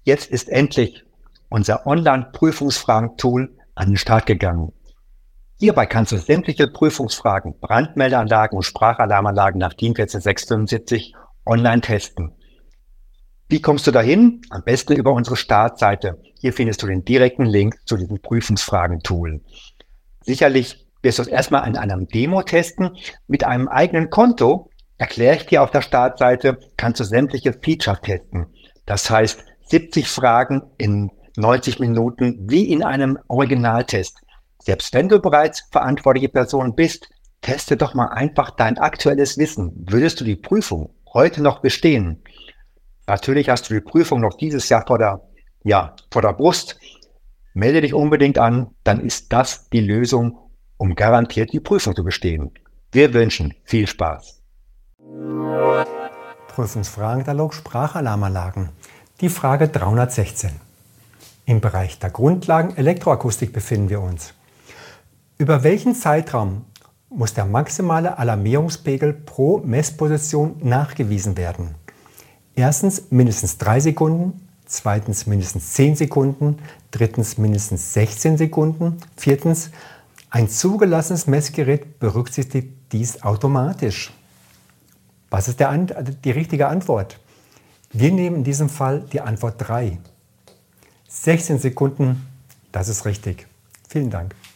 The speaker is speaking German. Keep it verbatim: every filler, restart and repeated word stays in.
Jetzt ist endlich unser Online-Prüfungsfragen-Tool an den Start gegangen. Hierbei kannst du sämtliche Prüfungsfragen, Brandmeldeanlagen und Sprachalarmanlagen nach DIN eins vier sechs fünf online testen. Wie kommst du dahin? Am besten über unsere Startseite. Hier findest du den direkten Link zu diesem Prüfungsfragen-Tool. Sicherlich wirst du es erstmal in einem Demo testen. Mit einem eigenen Konto, erkläre ich dir auf der Startseite, kannst du sämtliche Features testen. Das heißt, siebzig Fragen in neunzig Minuten wie in einem Originaltest. Selbst wenn du bereits verantwortliche Person bist, teste doch mal einfach dein aktuelles Wissen. Würdest du die Prüfung heute noch bestehen? Natürlich hast du die Prüfung noch dieses Jahr vor der, ja, vor der Brust. Melde dich unbedingt an, dann ist das die Lösung, um garantiert die Prüfung zu bestehen. Wir wünschen viel Spaß. Prüfungsfragenkatalog Sprachalarmanlagen. Die Frage dreihundertsechzehn. Im Bereich der Grundlagen Elektroakustik befinden wir uns. Über welchen Zeitraum muss der maximale Alarmierungspegel pro Messposition nachgewiesen werden? Erstens mindestens drei Sekunden, zweitens mindestens zehn Sekunden, drittens mindestens sechzehn Sekunden, viertens ein zugelassenes Messgerät berücksichtigt dies automatisch. Was ist der, die richtige Antwort? Wir nehmen in diesem Fall die Antwort drei. sechzehn Sekunden, das ist richtig. Vielen Dank.